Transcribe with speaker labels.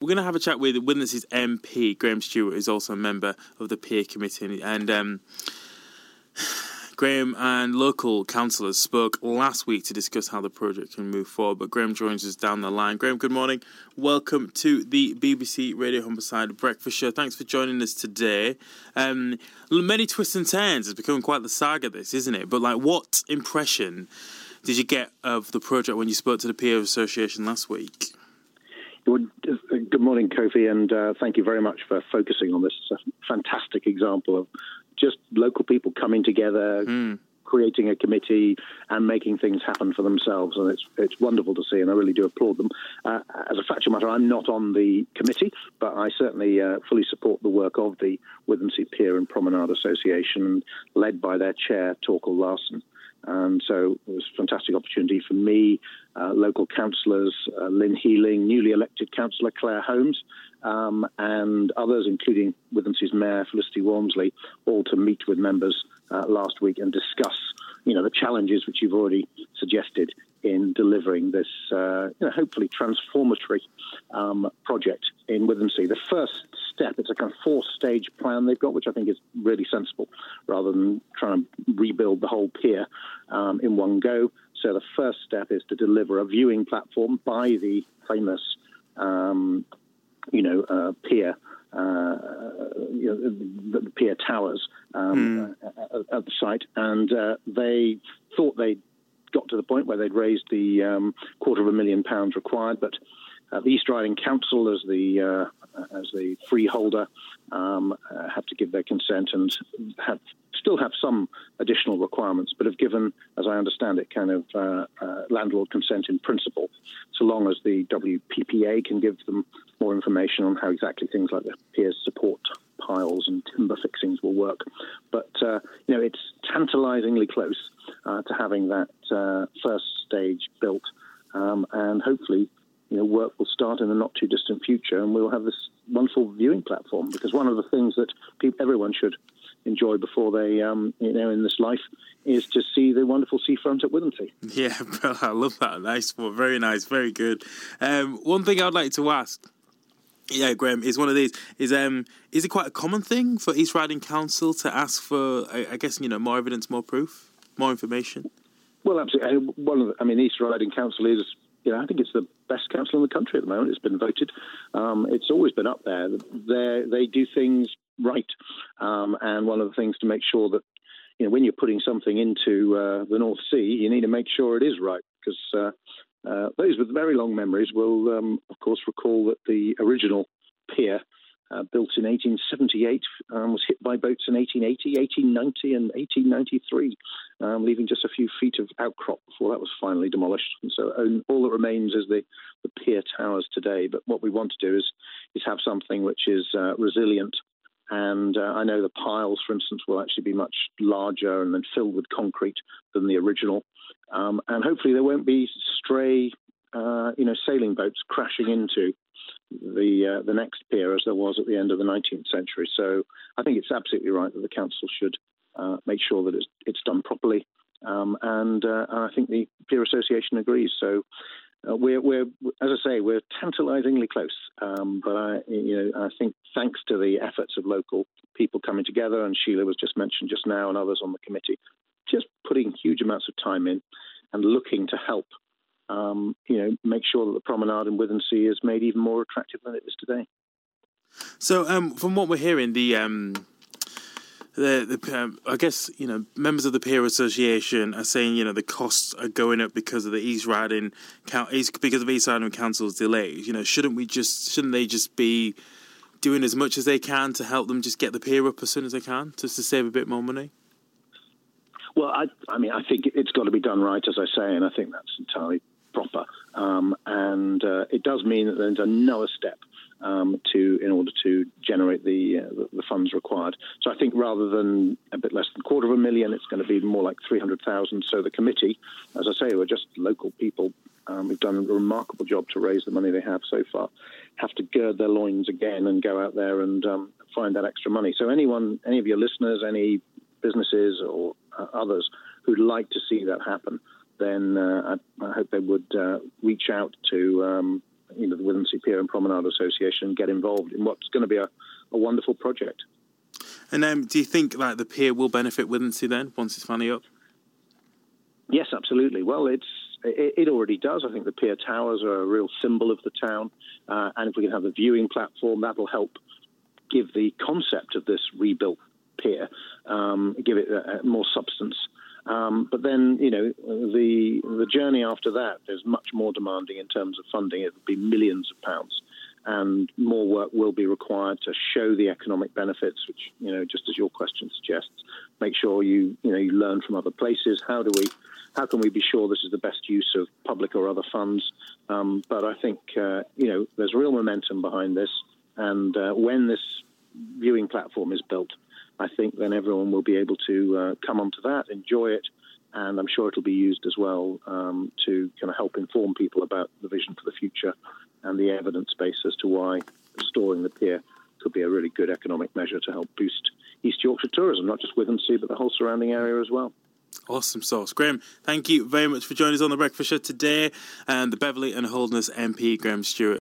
Speaker 1: going to have a chat with Witnesses MP, Graham Stewart, who's also a member of the peer committee. And Graham and local councillors spoke last week to discuss how the project can move forward, but Graham joins us down the line. Graham, good morning. Welcome to the BBC Radio Humberside Breakfast Show. Thanks for joining us today. Many twists and turns. It's becoming quite the saga, this, isn't it? But what impression did you get of the project when you spoke to the Peer Association last week?
Speaker 2: Good morning, Kofi, and thank you very much for focusing on this. It's a fantastic example of just local people coming together, creating a committee and making things happen for themselves, and it's wonderful to see, and I really do applaud them. As a factual matter, I'm not on the committee, but I certainly fully support the work of the Withensea Pier and Promenade Association, led by their chair, Torkel Larsen. And so it was a fantastic opportunity for me, local councillors, Lynn Healing, newly elected councillor Claire Holmes, and others, including Withensea's Mayor Felicity Walmsley, all to meet with members last week and discuss, the challenges which you've already suggested in delivering this, hopefully transformatory project in Withensea. The first step, it's a kind of 4-stage plan they've got, which I think is really sensible, rather than trying to rebuild the whole pier in one go. So the first step is to deliver a viewing platform by the famous, pier, the pier towers at the site, and they thought they'd got to the point where they'd raised the £250,000 required, but the East Riding Council, as the freeholder, have to give their consent and still have some additional requirements, but have given, as I understand it, kind of landlord consent in principle, so long as the WPPA can give them more information on how exactly things like the pier's support piles and timber fixings will work. But, it's tantalisingly close to having that first stage built, and hopefully work will start in the not-too-distant future, and we'll have this wonderful viewing platform, because one of the things that everyone should enjoy before they, in this life, is to see the wonderful seafront at Withensea.
Speaker 1: Yeah, I love that. Nice one. Very nice. Very good. One thing I'd like to ask, Graham, is one of these. Is it quite a common thing for East Riding Council to ask for, I guess, more evidence, more proof, more information?
Speaker 2: Well, absolutely. East Riding Council is, I think it's the best council in the country at the moment. It's been voted. It's always been up there. They do things right. And one of the things to make sure that, when you're putting something into the North Sea, you need to make sure it is right, because those with very long memories will, of course, recall that the original pier, built in 1878, was hit by boats in 1880, 1890 and 1893, leaving just a few feet of outcrop before that was finally demolished. And so all that remains is the pier towers today. But what we want to do is have something which is resilient. And I know the piles, for instance, will actually be much larger and then filled with concrete than the original. And hopefully there won't be stray, sailing boats crashing into the next pier as there was at the end of the 19th century. So I think it's absolutely right that the council should make sure that it's done properly. And I think the Pier Association agrees. So we're, as I say, we're tantalisingly close. But I think thanks to the efforts of local people coming together, and Sheila was just mentioned just now, and others on the committee, just putting huge amounts of time in and looking to help, make sure that the promenade in Withensea is made even more attractive than it is today.
Speaker 1: So, from what we're hearing, I guess, members of the Peer Association are saying, the costs are going up because of the East Riding Council's delays. Shouldn't they just be doing as much as they can to help them just get the pier up as soon as they can, just to save a bit more money?
Speaker 2: Well, I think it's got to be done right, as I say, and I think that's entirely proper. And it does mean that there's another step in order to generate the funds required. So I think rather than a bit less than $250,000, it's going to be more like 300,000. So the committee, as I say, who are just local people who've done a remarkable job to raise the money they have so far, have to gird their loins again and go out there and find that extra money. So any of your listeners, any businesses or others who'd like to see that happen, then I hope they would reach out to the Withensea Pier and Promenade Association get involved in what's going to be a wonderful project.
Speaker 1: And do you think that the pier will benefit Withensea then, once it's finally up?
Speaker 2: Yes, absolutely. Well, it already does. I think the pier towers are a real symbol of the town. And if we can have a viewing platform, that'll help give the concept of this rebuilt pier, give it more substance. But then, the journey after that, there's much more demanding in terms of funding. It will be millions of pounds. And more work will be required to show the economic benefits, which, just as your question suggests, make sure you learn from other places. How can we be sure this is the best use of public or other funds? But I think, there's real momentum behind this. And when this viewing platform is built, I think then everyone will be able to come onto that, enjoy it. And I'm sure it'll be used as well to kind of help inform people about the vision for the future and the evidence base as to why restoring the pier could be a really good economic measure to help boost East Yorkshire tourism, not just Withensea, but the whole surrounding area as well.
Speaker 1: Awesome sauce. Graham, thank you very much for joining us on The Breakfast Show today. And the Beverley and Holderness MP, Graham Stewart.